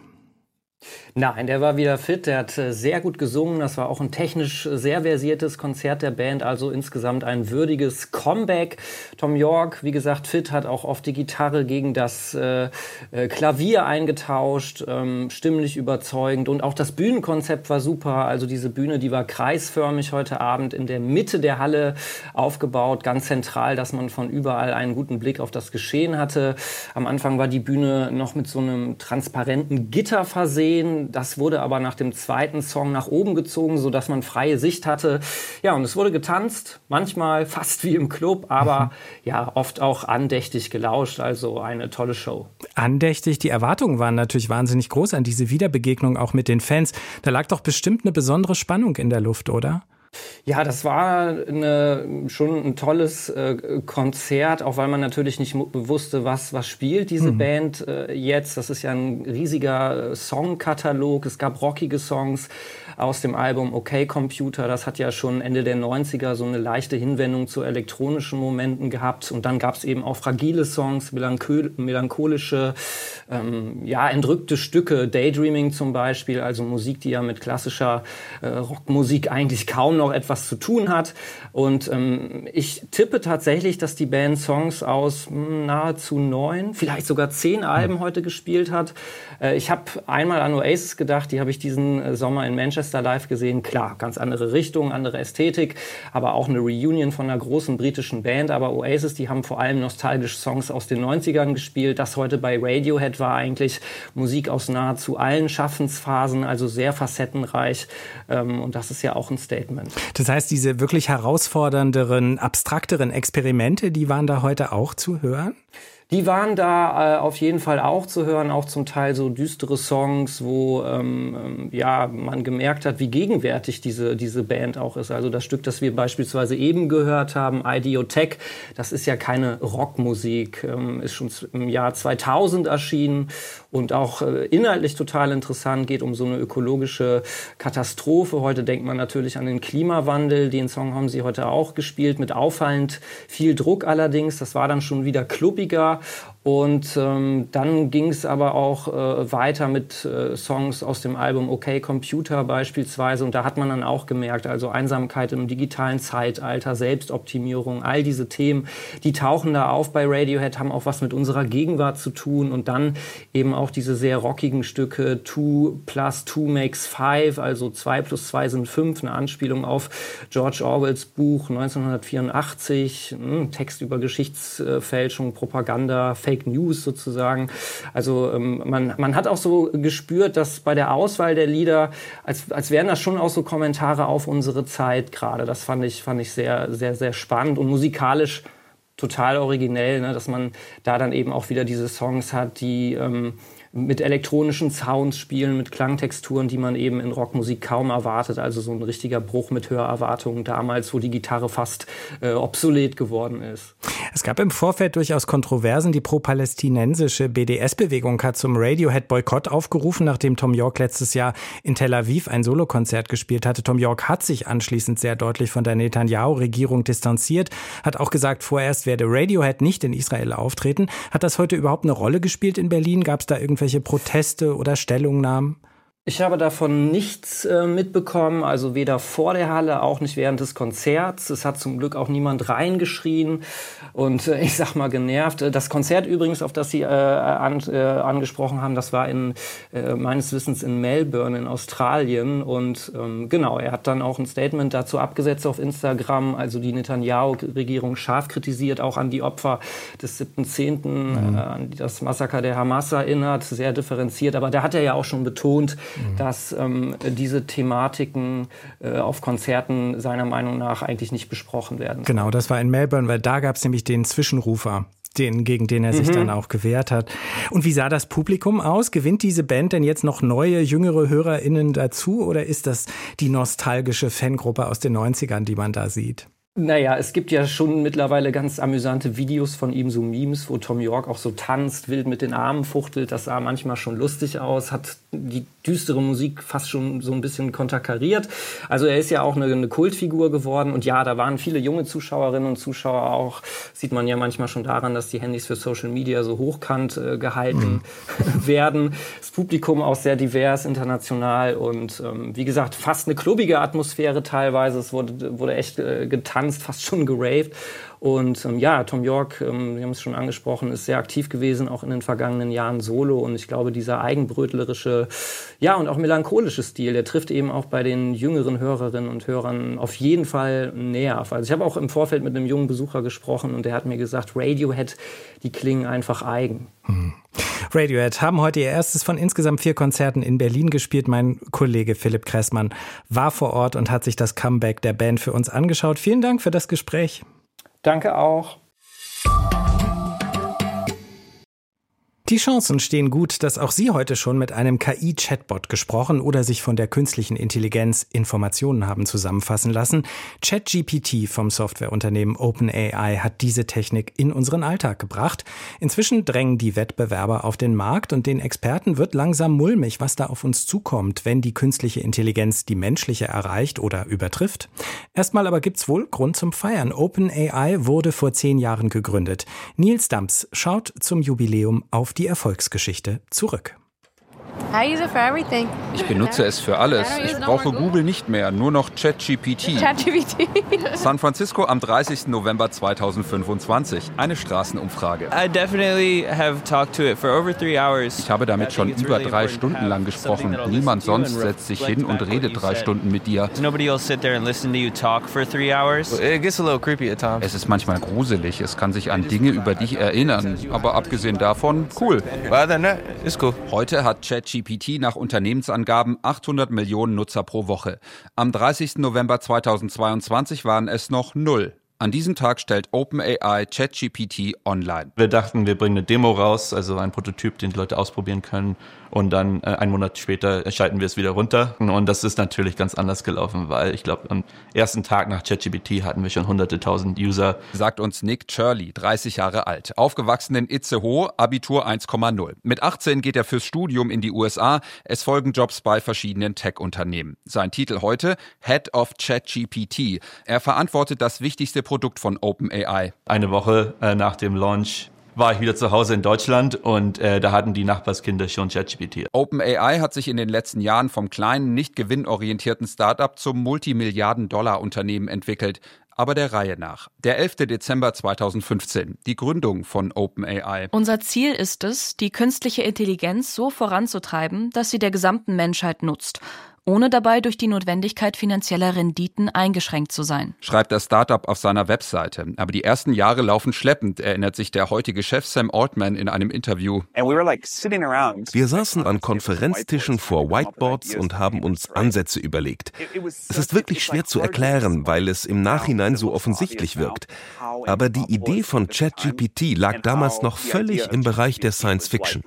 Nein, der war wieder fit, der hat sehr gut gesungen, das war auch ein technisch sehr versiertes Konzert der Band, also insgesamt ein würdiges Comeback. Thom Yorke, wie gesagt, fit, hat auch oft die Gitarre gegen das äh, Klavier eingetauscht, ähm, stimmlich überzeugend und auch das Bühnenkonzept war super, also diese Bühne, die war kreisförmig heute Abend in der Mitte der Halle aufgebaut, ganz zentral, dass man von überall einen guten Blick auf das Geschehen hatte. Am Anfang war die Bühne noch mit so einem transparenten Gitter versehen. Das wurde aber nach dem zweiten Song nach oben gezogen, sodass man freie Sicht hatte. Ja, und es wurde getanzt, manchmal fast wie im Club, aber ja, oft auch andächtig gelauscht. Also eine tolle Show. Andächtig, die Erwartungen waren natürlich wahnsinnig groß an diese Wiederbegegnung auch mit den Fans. Da lag doch bestimmt eine besondere Spannung in der Luft, oder? Ja, das war eine, schon ein tolles äh, Konzert, auch weil man natürlich nicht wusste, was, was spielt diese mhm. Band äh, jetzt. Das ist ja ein riesiger äh, Songkatalog. Es gab rockige Songs aus dem Album Okay Computer. Das hat ja schon Ende der neunziger so eine leichte Hinwendung zu elektronischen Momenten gehabt. Und dann gab es eben auch fragile Songs, melanchol- melancholische, ähm, ja, entrückte Stücke. Daydreaming zum Beispiel, also Musik, die ja mit klassischer äh, Rockmusik eigentlich kaum noch etwas zu tun hat. Und ähm, ich tippe tatsächlich, dass die Band Songs aus mh, nahezu neun, vielleicht sogar zehn Alben heute gespielt hat. Äh, ich habe einmal an Oasis gedacht, die habe ich diesen äh, Sommer in Manchester live gesehen. Klar, ganz andere Richtung, andere Ästhetik, aber auch eine Reunion von einer großen britischen Band. Aber Oasis, die haben vor allem nostalgische Songs aus den neunzigern gespielt. Das heute bei Radiohead war eigentlich Musik aus nahezu allen Schaffensphasen, also sehr facettenreich. Ähm, und das ist ja auch ein Statement. Das heißt, diese wirklich herausfordernderen, abstrakteren Experimente, die waren da heute auch zu hören? Die waren da äh, auf jeden Fall auch zu hören, auch zum Teil so düstere Songs, wo ähm, ja man gemerkt hat, wie gegenwärtig diese diese Band auch ist. Also das Stück, das wir beispielsweise eben gehört haben, Idiothek, das ist ja keine Rockmusik, ähm, ist schon im Jahr zweitausend erschienen und auch äh, inhaltlich total interessant, geht um so eine ökologische Katastrophe. Heute denkt man natürlich an den Klimawandel, den Song haben sie heute auch gespielt, mit auffallend viel Druck allerdings. Das war dann schon wieder klubbiger. Und ähm, dann ging es aber auch äh, weiter mit äh, Songs aus dem Album Okay Computer beispielsweise. Und da hat man dann auch gemerkt, also Einsamkeit im digitalen Zeitalter, Selbstoptimierung, all diese Themen, die tauchen da auf bei Radiohead, haben auch was mit unserer Gegenwart zu tun. Und dann eben auch diese sehr rockigen Stücke, Two plus Two makes Five, also zwei plus zwei sind fünf, eine Anspielung auf George Orwells Buch neunzehnhundertvierundachtzig, ein Text über Geschichtsfälschung, Propaganda, Fake News sozusagen. Also ähm, man, man hat auch so gespürt, dass bei der Auswahl der Lieder, als, als wären das schon auch so Kommentare auf unsere Zeit gerade. Das fand ich, fand ich sehr, sehr, sehr spannend und musikalisch total originell, ne, dass man da dann eben auch wieder diese Songs hat, die ähm, mit elektronischen Sounds spielen, mit Klangtexturen, die man eben in Rockmusik kaum erwartet. Also so ein richtiger Bruch mit Hörerwartungen damals, wo die Gitarre fast äh, obsolet geworden ist. Es gab im Vorfeld durchaus Kontroversen. Die pro-palästinensische B D S-Bewegung hat zum Radiohead-Boykott aufgerufen, nachdem Thom Yorke letztes Jahr in Tel Aviv ein Solokonzert gespielt hatte. Thom Yorke hat sich anschließend sehr deutlich von der Netanyahu-Regierung distanziert, hat auch gesagt, vorerst werde Radiohead nicht in Israel auftreten. Hat das heute überhaupt eine Rolle gespielt in Berlin? Gab es da irgendwelche Proteste oder Stellungnahmen? Ich habe davon nichts äh, mitbekommen, also weder vor der Halle, auch nicht während des Konzerts. Es hat zum Glück auch niemand reingeschrien und äh, ich sag mal genervt. Das Konzert übrigens, auf das Sie äh, an, äh, angesprochen haben, das war in, äh, meines Wissens in Melbourne in Australien und ähm, genau, er hat dann auch ein Statement dazu abgesetzt auf Instagram, also die Netanyahu-Regierung scharf kritisiert, auch an die Opfer des siebten zehnten, mhm. äh, an das Massaker der Hamas erinnert, sehr differenziert, aber da hat er ja auch schon betont, dass ähm, diese Thematiken äh, auf Konzerten seiner Meinung nach eigentlich nicht besprochen werden. Genau, das war in Melbourne, weil da gab es nämlich den Zwischenrufer, den, gegen den er sich mhm. dann auch gewehrt hat. Und wie sah das Publikum aus? Gewinnt diese Band denn jetzt noch neue, jüngere HörerInnen dazu oder ist das die nostalgische Fangruppe aus den neunzigern, die man da sieht? Naja, es gibt ja schon mittlerweile ganz amüsante Videos von ihm, so Memes, wo Thom Yorke auch so tanzt, wild mit den Armen fuchtelt. Das sah manchmal schon lustig aus, hat die düstere Musik fast schon so ein bisschen konterkariert. Also er ist ja auch eine, eine Kultfigur geworden. Und ja, da waren viele junge Zuschauerinnen und Zuschauer auch. Sieht man ja manchmal schon daran, dass die Handys für Social Media so hochkant äh, gehalten mhm. werden. Das Publikum auch sehr divers, international und ähm, wie gesagt, fast eine klubbige Atmosphäre teilweise. Es wurde, wurde echt äh, getanzt, fast schon geraved. Und ähm, ja, Thom Yorke, ähm, wir haben es schon angesprochen, ist sehr aktiv gewesen, auch in den vergangenen Jahren solo. Und ich glaube, dieser eigenbrötlerische, ja, und auch melancholische Stil, der trifft eben auch bei den jüngeren Hörerinnen und Hörern auf jeden Fall einen Nerv. Also ich habe auch im Vorfeld mit einem jungen Besucher gesprochen und der hat mir gesagt, Radiohead, die klingen einfach eigen. Hm. Radiohead haben heute ihr erstes von insgesamt vier Konzerten in Berlin gespielt. Mein Kollege Philipp Kressmann war vor Ort und hat sich das Comeback der Band für uns angeschaut. Vielen Dank für das Gespräch. Danke auch. Die Chancen stehen gut, dass auch Sie heute schon mit einem K I-Chatbot gesprochen oder sich von der künstlichen Intelligenz Informationen haben zusammenfassen lassen. ChatGPT vom Softwareunternehmen OpenAI hat diese Technik in unseren Alltag gebracht. Inzwischen drängen die Wettbewerber auf den Markt und den Experten wird langsam mulmig, was da auf uns zukommt, wenn die künstliche Intelligenz die menschliche erreicht oder übertrifft. Erstmal aber gibt's wohl Grund zum Feiern. OpenAI wurde vor zehn Jahren gegründet. Nils Damps schaut zum Jubiläum auf die Erfolgsgeschichte zurück. Ich benutze es für alles. Ich brauche Google nicht mehr, nur noch ChatGPT. San Francisco am dreißigsten November zweitausendfünfundzwanzig. Eine Straßenumfrage. Ich habe damit schon über drei Stunden lang gesprochen. Niemand sonst setzt sich hin und redet drei Stunden mit dir. Es ist manchmal gruselig. Es kann sich an Dinge über dich erinnern. Aber abgesehen davon, cool. Heute hat ChatGPT ChatGPT nach Unternehmensangaben achthundert Millionen Nutzer pro Woche. Am dreißigsten November zweitausendzweiundzwanzig waren es noch null. An diesem Tag stellt OpenAI ChatGPT online. Wir dachten, wir bringen eine Demo raus, also ein Prototyp, den die Leute ausprobieren können. Und dann äh, einen Monat später schalten wir es wieder runter. Und das ist natürlich ganz anders gelaufen, weil ich glaube, am ersten Tag nach ChatGPT hatten wir schon hunderte tausend User. Sagt uns Nick Churley, dreißig Jahre alt. Aufgewachsen in Itzehoe, Abitur eins Komma null. Mit achtzehn geht er fürs Studium in die U S A. Es folgen Jobs bei verschiedenen Tech-Unternehmen. Sein Titel heute, Head of ChatGPT. Er verantwortet das wichtigste Produkt von OpenAI. Eine Woche äh, nach dem Launch war ich wieder zu Hause in Deutschland und äh, da hatten die Nachbarskinder schon ChatGPT. OpenAI hat sich in den letzten Jahren vom kleinen, nicht gewinnorientierten Start-up zum Multimilliarden-Dollar-Unternehmen entwickelt. Aber der Reihe nach. Der elfte Dezember zweitausendfünfzehn, die Gründung von OpenAI. Unser Ziel ist es, die künstliche Intelligenz so voranzutreiben, dass sie der gesamten Menschheit nutzt, ohne dabei durch die Notwendigkeit finanzieller Renditen eingeschränkt zu sein. Schreibt das Startup auf seiner Webseite. Aber die ersten Jahre laufen schleppend, erinnert sich der heutige Chef Sam Altman in einem Interview. Wir saßen an Konferenztischen vor Whiteboards und haben uns Ansätze überlegt. Es ist wirklich schwer zu erklären, weil es im Nachhinein so offensichtlich wirkt. Aber die Idee von ChatGPT lag damals noch völlig im Bereich der Science Fiction.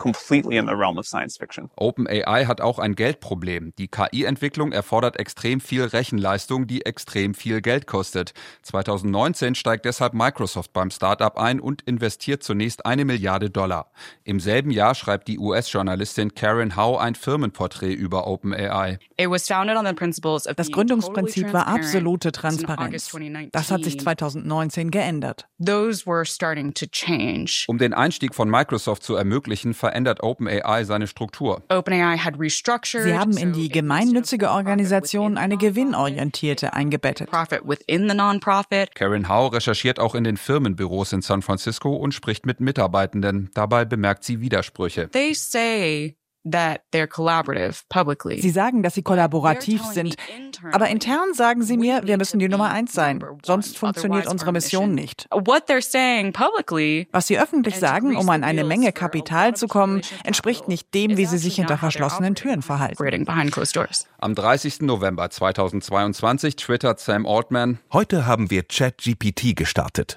OpenAI hat auch ein Geldproblem. Die K I-Entwicklung erfordert extrem viel Rechenleistung, die extrem viel Geld kostet. zweitausendneunzehn steigt deshalb Microsoft beim Startup ein und investiert zunächst eine Milliarde Dollar. Im selben Jahr schreibt die U S-Journalistin Karen Howe ein Firmenporträt über OpenAI. Das Gründungsprinzip war absolute Transparenz. Das hat sich zweitausendneunzehn geändert. Um den Einstieg von Microsoft zu ermöglichen, verändert OpenAI seine Struktur. Sie haben in die gemeinnützige Organisation eine gewinnorientierte eingebettet. Karen Howe recherchiert auch in den Firmenbüros in San Francisco und spricht mit Mitarbeitenden. Dabei bemerkt sie Widersprüche. Sie sagen, dass sie kollaborativ sind, aber intern sagen sie mir, wir müssen die Nummer eins sein, sonst funktioniert unsere Mission nicht. Was sie öffentlich sagen, um an eine Menge Kapital zu kommen, entspricht nicht dem, wie sie sich hinter verschlossenen Türen verhalten. Am dreißigsten November zweitausendzweiundzwanzig twittert Sam Altman: Heute haben wir ChatGPT gestartet.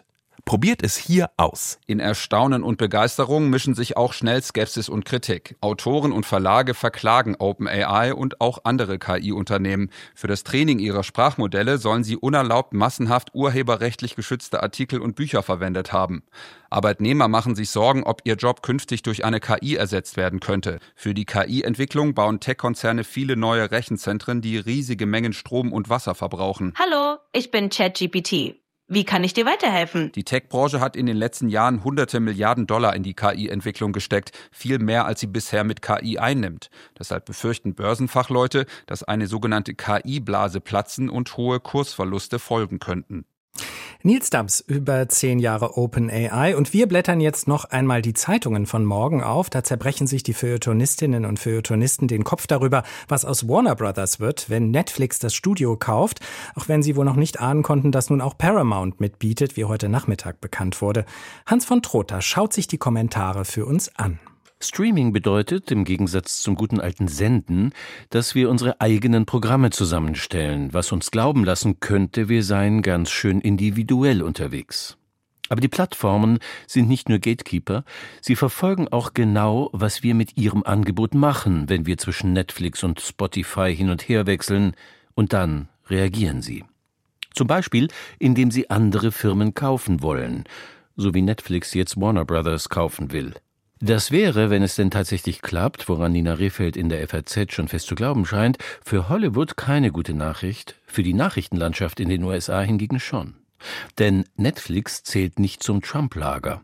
Probiert es hier aus. In Erstaunen und Begeisterung mischen sich auch schnell Skepsis und Kritik. Autoren und Verlage verklagen OpenAI und auch andere K I-Unternehmen. Für das Training ihrer Sprachmodelle sollen sie unerlaubt massenhaft urheberrechtlich geschützte Artikel und Bücher verwendet haben. Arbeitnehmer machen sich Sorgen, ob ihr Job künftig durch eine K I ersetzt werden könnte. Für die K I-Entwicklung bauen Tech-Konzerne viele neue Rechenzentren, die riesige Mengen Strom und Wasser verbrauchen. Hallo, ich bin ChatGPT. Wie kann ich dir weiterhelfen? Die Tech-Branche hat in den letzten Jahren hunderte Milliarden Dollar in die K I-Entwicklung gesteckt, viel mehr als sie bisher mit K I einnimmt. Deshalb befürchten Börsenfachleute, dass eine sogenannte K I-Blase platzen und hohe Kursverluste folgen könnten. Nils Dams über zehn Jahre OpenAI und wir blättern jetzt noch einmal die Zeitungen von morgen auf. Da zerbrechen sich die Feuilletonistinnen und Feuilletonisten den Kopf darüber, was aus Warner Brothers wird, wenn Netflix das Studio kauft, auch wenn sie wohl noch nicht ahnen konnten, dass nun auch Paramount mitbietet, wie heute Nachmittag bekannt wurde. Hans von Trotha schaut sich die Kommentare für uns an. Streaming bedeutet, im Gegensatz zum guten alten Senden, dass wir unsere eigenen Programme zusammenstellen, was uns glauben lassen könnte, wir seien ganz schön individuell unterwegs. Aber die Plattformen sind nicht nur Gatekeeper, sie verfolgen auch genau, was wir mit ihrem Angebot machen, wenn wir zwischen Netflix und Spotify hin und her wechseln, und dann reagieren sie. Zum Beispiel, indem sie andere Firmen kaufen wollen, so wie Netflix jetzt Warner Brothers kaufen will. Das wäre, wenn es denn tatsächlich klappt, woran Nina Rehfeld in der F A Z schon fest zu glauben scheint, für Hollywood keine gute Nachricht, für die Nachrichtenlandschaft in den U S A hingegen schon. Denn Netflix zählt nicht zum Trump-Lager.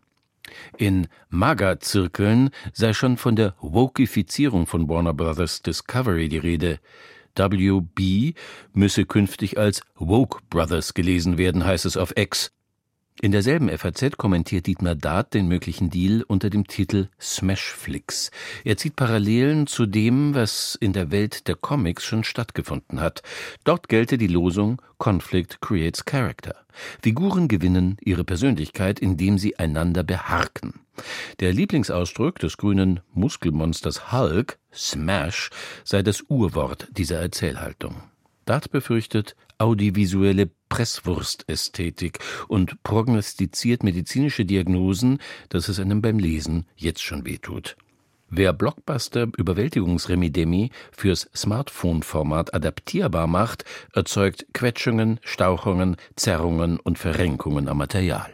In MAGA-Zirkeln sei schon von der Wokeifizierung von Warner Brothers Discovery die Rede. W B müsse künftig als Woke Brothers gelesen werden, heißt es auf X. In derselben F A Z kommentiert Dietmar Dart den möglichen Deal unter dem Titel Smashflix. Er zieht Parallelen zu dem, was in der Welt der Comics schon stattgefunden hat. Dort gelte die Losung Conflict creates character. Figuren gewinnen ihre Persönlichkeit, indem sie einander beharken. Der Lieblingsausdruck des grünen Muskelmonsters Hulk, Smash, sei das Urwort dieser Erzählhaltung. Dart befürchtet audiovisuelle Presswurstästhetik und prognostiziert medizinische Diagnosen, dass es einem beim Lesen jetzt schon wehtut. Wer Blockbuster-Überwältigungsremidemi fürs Smartphone-Format adaptierbar macht, erzeugt Quetschungen, Stauchungen, Zerrungen und Verrenkungen am Material.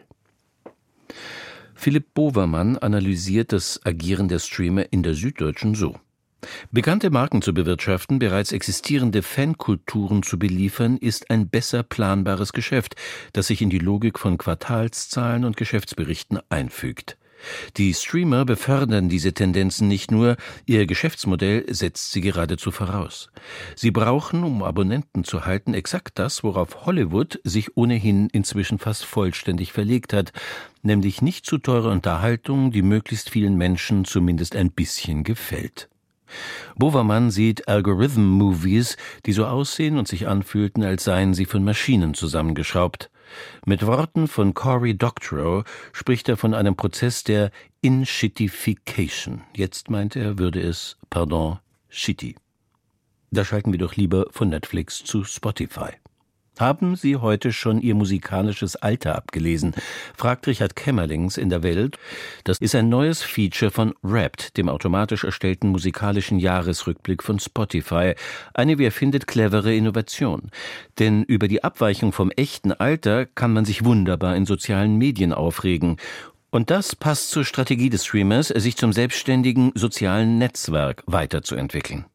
Philipp Bovermann analysiert das Agieren der Streamer in der Süddeutschen so: Bekannte Marken zu bewirtschaften, bereits existierende Fankulturen zu beliefern, ist ein besser planbares Geschäft, das sich in die Logik von Quartalszahlen und Geschäftsberichten einfügt. Die Streamer befördern diese Tendenzen nicht nur, ihr Geschäftsmodell setzt sie geradezu voraus. Sie brauchen, um Abonnenten zu halten, exakt das, worauf Hollywood sich ohnehin inzwischen fast vollständig verlegt hat, nämlich nicht zu teure Unterhaltung, die möglichst vielen Menschen zumindest ein bisschen gefällt. Bovermann sieht Algorithm-Movies, die so aussehen und sich anfühlten, als seien sie von Maschinen zusammengeschraubt. Mit Worten von Cory Doctorow spricht er von einem Prozess der In-Shittification. Jetzt meint er, würde es, pardon, shitty. Da schalten wir doch lieber von Netflix zu Spotify. Haben Sie heute schon Ihr musikalisches Alter abgelesen? Fragt Richard Kämmerlings in der Welt. Das ist ein neues Feature von Wrapped, dem automatisch erstellten musikalischen Jahresrückblick von Spotify. Eine, wie er findet, clevere Innovation. Denn über die Abweichung vom echten Alter kann man sich wunderbar in sozialen Medien aufregen. Und das passt zur Strategie des Streamers, sich zum selbstständigen sozialen Netzwerk weiterzuentwickeln.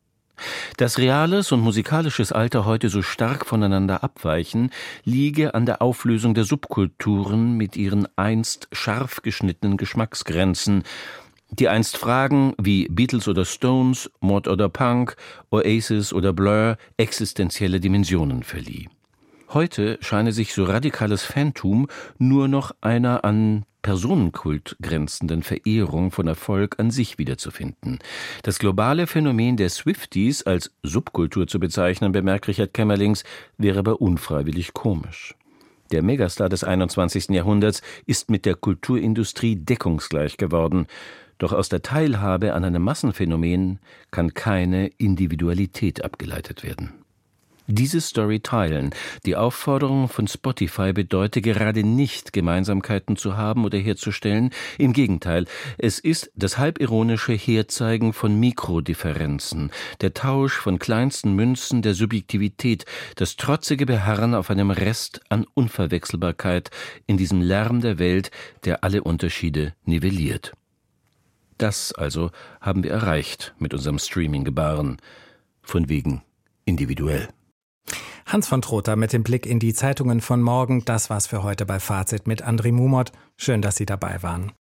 Dass reales und musikalisches Alter heute so stark voneinander abweichen, liege an der Auflösung der Subkulturen mit ihren einst scharf geschnittenen Geschmacksgrenzen, die einst Fragen wie Beatles oder Stones, Mod oder Punk, Oasis oder Blur existenzielle Dimensionen verlieh. Heute scheine sich so radikales Fantum nur noch einer an Personenkult grenzenden Verehrung von Erfolg an sich wiederzufinden. Das globale Phänomen der Swifties als Subkultur zu bezeichnen, bemerkt Richard Kämmerlings, wäre aber unfreiwillig komisch. Der Megastar des einundzwanzigsten Jahrhunderts ist mit der Kulturindustrie deckungsgleich geworden. Doch aus der Teilhabe an einem Massenphänomen kann keine Individualität abgeleitet werden. Diese Story teilen. Die Aufforderung von Spotify bedeutet gerade nicht, Gemeinsamkeiten zu haben oder herzustellen. Im Gegenteil, es ist das halbironische Herzeigen von Mikrodifferenzen, der Tausch von kleinsten Münzen der Subjektivität, das trotzige Beharren auf einem Rest an Unverwechselbarkeit in diesem Lärm der Welt, der alle Unterschiede nivelliert. Das also haben wir erreicht mit unserem Streaming-Gebaren. Von wegen individuell. Hans von Trotha mit dem Blick in die Zeitungen von morgen. Das war's für heute bei Fazit mit André Mumot. Schön, dass Sie dabei waren.